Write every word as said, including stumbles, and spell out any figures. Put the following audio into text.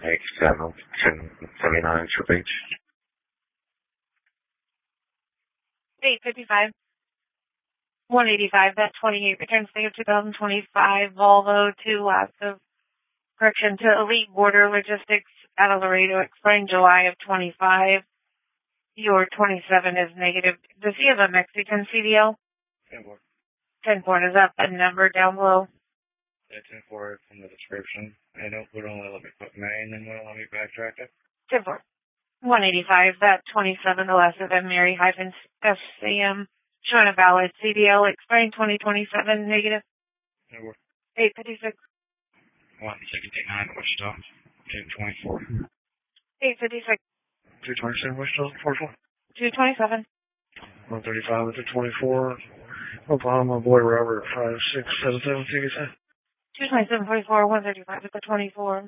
H seven, ten seventy-nine, Triple H. eight fifty-five. one eighty-five, that twenty-eight returns day of two thousand twenty-five Volvo to lots of correction to Elite Border Logistics out of Laredo, expiring July of twenty-five. Your twenty-seven is negative. Does he have a Mexican C D L? ten four. ten four, is that the number down below? Yeah, ten four from the description. I don't would only let me put May and then will let me backtrack it. ten four. one eighty-five, that twenty-seven, the last of them, Mary hyphen S C M, showing a valid C D L, expiring twenty twenty-seven, negative. ten four. eight fifty-six. one sixty-nine, Wichita. two twenty-four. eight fifty-six. two twenty-seven, Wichita. four four. two twenty-seven. one thirty-five with the twenty-four. Oklahoma, boy Robert, five six seven seven, C V C. two twenty-seven forty-four, one thirty-five with the twenty-four.